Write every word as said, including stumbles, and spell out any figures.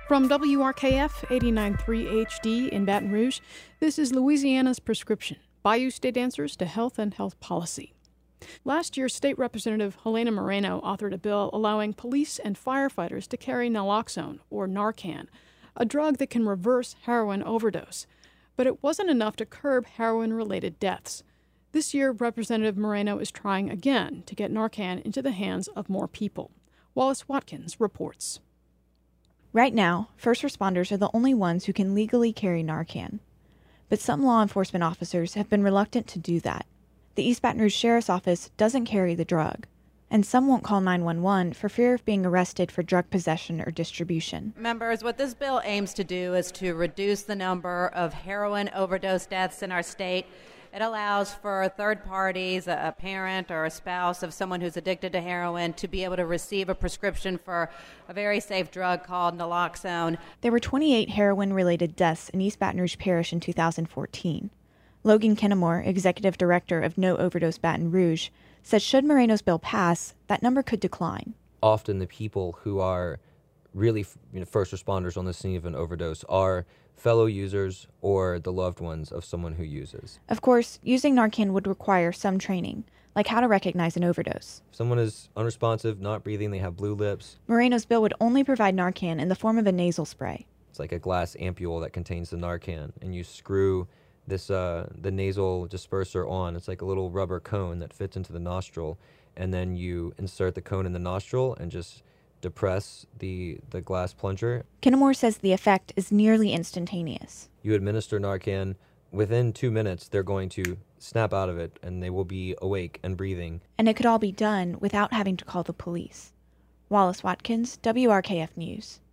From W R K F eighty-nine point three H D in Baton Rouge, this is Louisiana's Prescription, Bayou State Answers to Health and Health Policy. Last year, State Representative Helena Moreno authored a bill allowing police and firefighters to carry naloxone, or Narcan, a drug that can reverse heroin overdose. But it wasn't enough to curb heroin-related deaths. This year, Representative Moreno is trying again to get Narcan into the hands of more people. Wallace Watkins reports. Right now, first responders are the only ones who can legally carry Narcan. But some law enforcement officers have been reluctant to do that. The East Baton Rouge Sheriff's Office doesn't carry the drug, and some won't call nine one one for fear of being arrested for drug possession or distribution. Members, what this bill aims to do is to reduce the number of heroin overdose deaths in our state. It allows for third parties, a parent or a spouse of someone who's addicted to heroin, to be able to receive a prescription for a very safe drug called naloxone. There were twenty-eight heroin-related deaths in East Baton Rouge Parish in two thousand fourteen. Logan Kennemore, executive director of No Overdose Baton Rouge, says should Moreno's bill pass, that number could decline. Often the people who are really you know, first responders on the scene of an overdose are fellow users or the loved ones of someone who uses. Of course, using Narcan would require some training, like how to recognize an overdose. If someone is unresponsive, not breathing, they have blue lips. Moreno's bill would only provide Narcan in the form of a nasal spray. It's like a glass ampule that contains the Narcan, and you screw this uh, the nasal disperser on. It's like a little rubber cone that fits into the nostril, and then you insert the cone in the nostril and just depress the, the glass plunger. Kennemore says the effect is nearly instantaneous. You administer Narcan. Within two minutes, they're going to snap out of it, and they will be awake and breathing. And it could all be done without having to call the police. Wallace Watkins, W R K F News.